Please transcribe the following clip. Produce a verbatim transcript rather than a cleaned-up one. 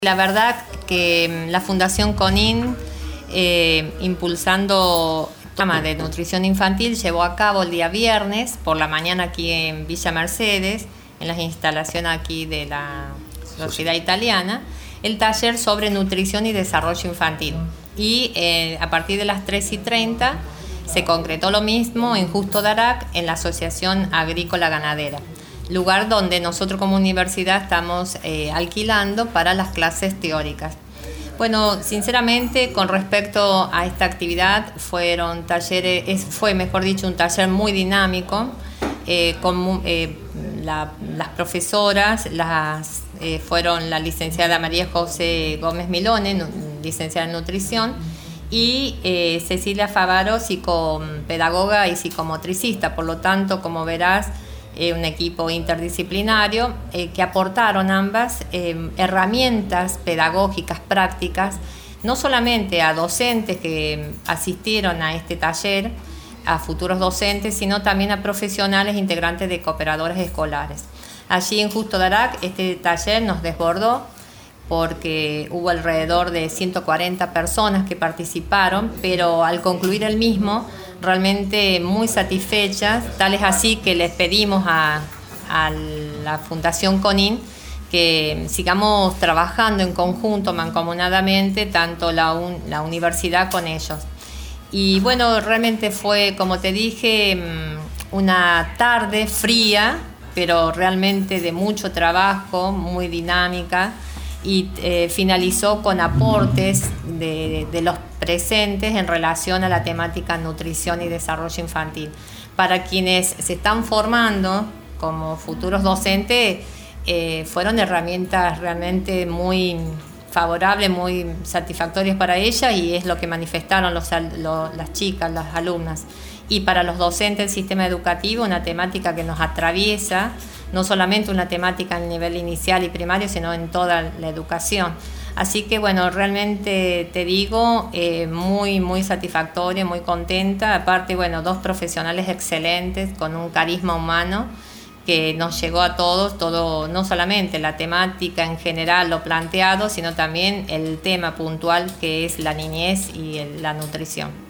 La verdad que la Fundación CONIN, eh, impulsando el programa de nutrición infantil, llevó a cabo el día viernes por la mañana aquí en Villa Mercedes, en las instalaciones aquí de la Sociedad Italiana, el taller sobre nutrición y desarrollo infantil. Y eh, a partir de las tres y treinta se concretó lo mismo en Justo Darac, en la Asociación Agrícola Ganadera, lugar donde nosotros como universidad estamos eh, alquilando para las clases teóricas. Bueno, sinceramente, con respecto a esta actividad, fueron talleres, es, fue mejor dicho un taller muy dinámico, eh, con eh, la, las profesoras, las, eh, fueron la licenciada María José Gómez Milone, licenciada en nutrición, y eh, Cecilia Favaro, psicopedagoga y psicomotricista. Por lo tanto, como verás, Eh, un equipo interdisciplinario eh, que aportaron ambas eh, herramientas pedagógicas prácticas, no solamente a docentes que asistieron a este taller, a futuros docentes, sino también a profesionales integrantes de cooperadores escolares. Allí en Justo Darac este taller nos desbordó porque hubo alrededor de ciento cuarenta personas que participaron, pero al concluir el mismo, realmente muy satisfechas, tal es así que les pedimos a, a la Fundación CONIN que sigamos trabajando en conjunto, mancomunadamente, tanto la, un, la universidad con ellos. Y bueno, realmente fue, como te dije, una tarde fría, pero realmente de mucho trabajo, muy dinámica, y eh, finalizó con aportes de, de los presentes en relación a la temática nutrición y desarrollo infantil. Para quienes se están formando como futuros docentes, eh, fueron herramientas realmente muy favorables, muy satisfactorias para ellas, y es lo que manifestaron los, los, las chicas, las alumnas. Y para los docentes del sistema educativo, una temática que nos atraviesa, no solamente una temática a nivel inicial y primario, sino en toda la educación. Así que bueno, realmente te digo, eh, muy, muy satisfactoria, muy contenta. Aparte, bueno, dos profesionales excelentes, con un carisma humano que nos llegó a todos, todo, no solamente la temática en general, lo planteado, sino también el tema puntual que es la niñez y el, la nutrición.